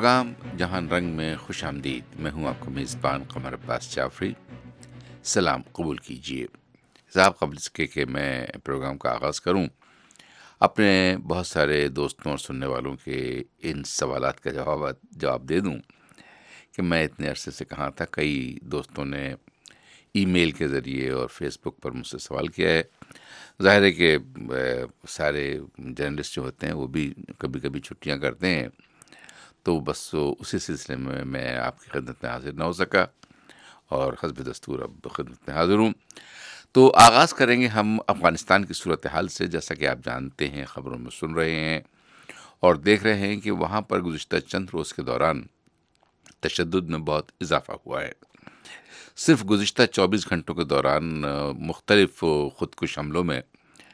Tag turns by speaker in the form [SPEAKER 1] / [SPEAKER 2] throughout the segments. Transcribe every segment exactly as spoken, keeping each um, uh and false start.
[SPEAKER 1] Programme جہان رنگ میں خوش آمدید. میں ہوں آپ کا میزبان قمر عباس جعفری. سلام قبول کیجیے. صاحب قبل اس کے کہ میں پروگرام کا آغاز کروں اپنے بہت سارے دوستوں اور سننے والوں کے ان سوالات کا جواب جواب دے دوں کہ میں اتنے عرصے سے کہاں تھا. کئی دوستوں نے ای میل کے ذریعے اور فیس بک پر مجھ سے سوال کیا ہے. ظاہر ہے کہ سارے جرنلسٹ جو ہوتے ہیں وہ بھی کبھی کبھی چھٹیاں کرتے ہیں، تو بس اسی سلسلے میں میں آپ کی خدمت میں حاضر نہ ہو سکا اور حسب دستور اب خدمت میں حاضر ہوں. تو آغاز کریں گے ہم افغانستان کی صورتحال سے. جیسا کہ آپ جانتے ہیں، خبروں میں سن رہے ہیں اور دیکھ رہے ہیں کہ وہاں پر گزشتہ چند روز کے دوران تشدد میں بہت اضافہ ہوا ہے. صرف گزشتہ چوبیس گھنٹوں کے دوران مختلف خودکش حملوں میں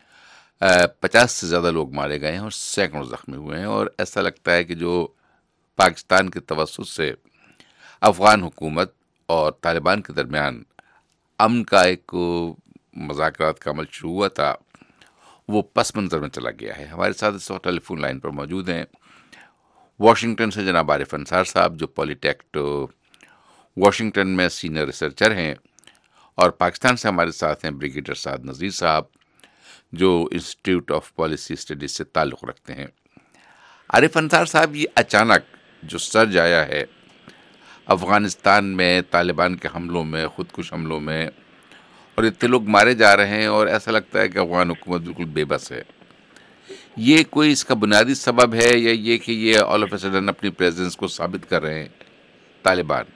[SPEAKER 1] پچاس سے زیادہ لوگ مارے گئے ہیں اور سینکڑوں زخمی ہوئے ہیں، اور ایسا لگتا ہے کہ جو پاکستان کے توسط سے افغان حکومت اور طالبان کے درمیان امن کا ایک مذاکرات کا عمل شروع ہوا تھا، وہ پس منظر میں چلا گیا ہے. ہمارے ساتھ اس وقت ٹیلی فون لائن پر موجود ہیں واشنگٹن سے جناب عارف انصار صاحب، جو پولی ٹیکٹ واشنگٹن میں سینئر ریسرچر ہیں، اور پاکستان سے ہمارے ساتھ ہیں بریگیڈیئر سعد نذیر صاحب، جو انسٹیٹیوٹ آف پالیسی اسٹڈیز سے تعلق رکھتے ہیں. عارف انصار صاحب، یہ اچانک جو سرج آیا ہے افغانستان میں طالبان کے حملوں میں، خودکش حملوں میں، اور اتنے لوگ مارے جا رہے ہیں اور ایسا لگتا ہے کہ افغان حکومت بالکل بے بس ہے، یہ کوئی اس کا بنیادی سبب ہے یا یہ کہ یہ آل آف اے سڈن اپنی پریزنس کو ثابت کر رہے ہیں طالبان؟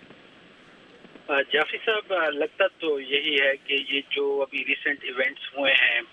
[SPEAKER 2] جعفری صاحب، لگتا تو یہی ہے کہ یہ جو ابھی ریسنٹ ایونٹس ہوئے ہیں،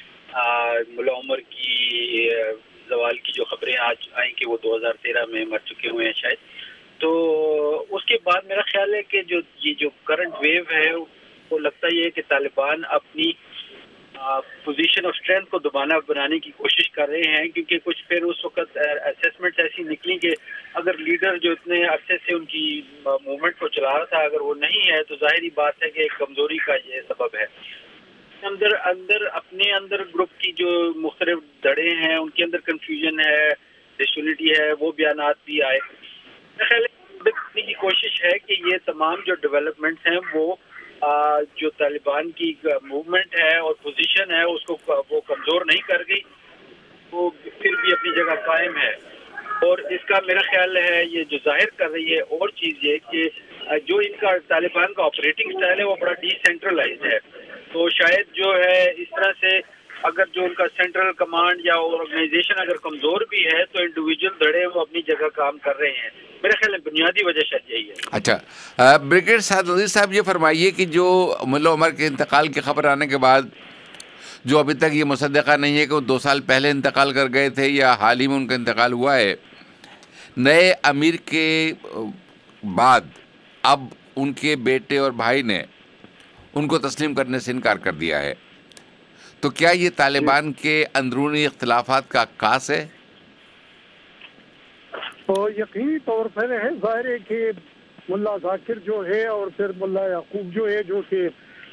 [SPEAKER 2] ملا عمر کی زوال کی جو خبریں آج آئیں کہ وہ دو ہزار تیرہ میں مر چکے ہوئے ہیں شاید، تو اس کے بعد میرا خیال ہے کہ جو یہ جو کرنٹ ویو ہے وہ لگتا یہ ہے کہ طالبان اپنی پوزیشن آف اسٹرینتھ کو دوبارہ بنانے کی کوشش کر رہے ہیں، کیونکہ کچھ پھر اس وقت اسیسمنٹ ایسی نکلی کہ اگر لیڈر جو اتنے عرصے سے ان کی موومنٹ کو چلا رہا تھا اگر وہ نہیں ہے تو ظاہری بات ہے کہ ایک کمزوری کا یہ سبب ہے. اندر اندر اپنے اندر گروپ کی جو مختلف دھڑے ہیں ان کے اندر کنفیوژن ہے، ڈسیونٹی ہے، وہ بیانات بھی آئے. میرا خیال ہے کی کوشش ہے کہ یہ تمام جو ڈیولپمنٹس ہیں وہ جو طالبان کی موومنٹ ہے اور پوزیشن ہے اس کو وہ کمزور نہیں کر گئی، وہ پھر بھی اپنی جگہ قائم ہے. اور اس کا میرا خیال ہے یہ جو ظاہر کر رہی ہے اور چیز یہ کہ جو ان کا طالبان کا آپریٹنگ سٹائل ہے وہ بڑا ڈی سینٹرلائزڈ ہے. تو شاید جو ہے اس طرح سے اگر جو ان کا سینٹرل کمانڈ یا آرگنائزیشن اگر کمزور بھی ہے تو انڈیویجول دھڑے وہ اپنی جگہ کام کر رہے ہیں. میرے خیال میں بنیادی وجہ شاید یہی ہے.
[SPEAKER 1] اچھا، بریگیڈیئر سعد نذیر صاحب، یہ فرمائیے کہ جو ملا عمر کے انتقال کی خبر آنے کے بعد جو ابھی تک یہ مصدقہ نہیں ہے کہ وہ دو سال پہلے انتقال کر گئے تھے یا حال ہی میں ان کا انتقال ہوا ہے، نئے امیر کے بعد اب ان کے بیٹے اور بھائی نے ان کو تسلیم کرنے سے انکار کر دیا ہے، تو کیا یہ طالبان کے اندرونی اختلافات کا عکاس ہے؟
[SPEAKER 3] تو یقینی طور پر ہے. ظاہر ہے کہ ملا ذاکر جو ہے اور پھر ملا یعقوب جو ہے جو کہ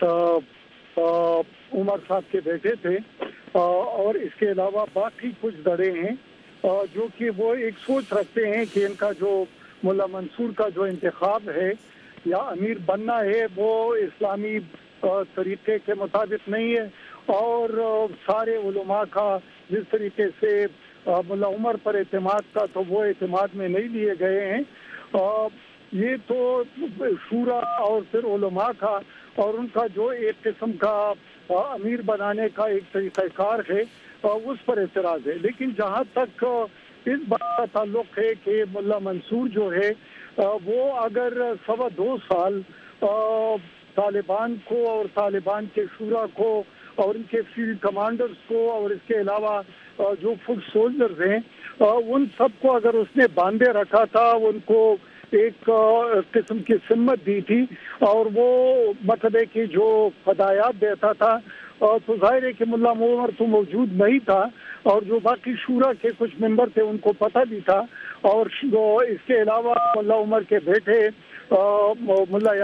[SPEAKER 3] عمر صاحب کے بیٹے تھے، اور اس کے علاوہ باقی کچھ دھڑے ہیں جو کہ وہ ایک سوچ رکھتے ہیں کہ ان کا جو ملا منصور کا جو انتخاب ہے یا امیر بننا ہے وہ اسلامی طریقے کے مطابق نہیں ہے، اور سارے علماء کا جس طریقے سے ملا عمر پر اعتماد تھا تو وہ اعتماد میں نہیں لیے گئے ہیں. یہ تو شورا اور پھر علماء کا اور ان کا جو ایک قسم کا امیر بنانے کا ایک طریقہ کار ہے اس پر اعتراض ہے. لیکن جہاں تک اس بات کا تعلق ہے کہ ملا منصور جو ہے وہ اگر سوا دو سال طالبان کو اور طالبان کے شورا کو اور ان کے فیلڈ کمانڈرز کو اور اس کے علاوہ جو فٹ سولجرز ہیں ان سب کو اگر اس نے باندھے رکھا تھا، ان کو ایک قسم کی سمت دی تھی اور وہ مطلب ہے کہ جو ہدایات دیتا تھا، تو ظاہر ہے کہ ملا عمر تو موجود نہیں تھا اور جو باقی شورا کے کچھ ممبر تھے ان کو پتہ بھی تھا، اور اس کے علاوہ ملا عمر کے بیٹے ملا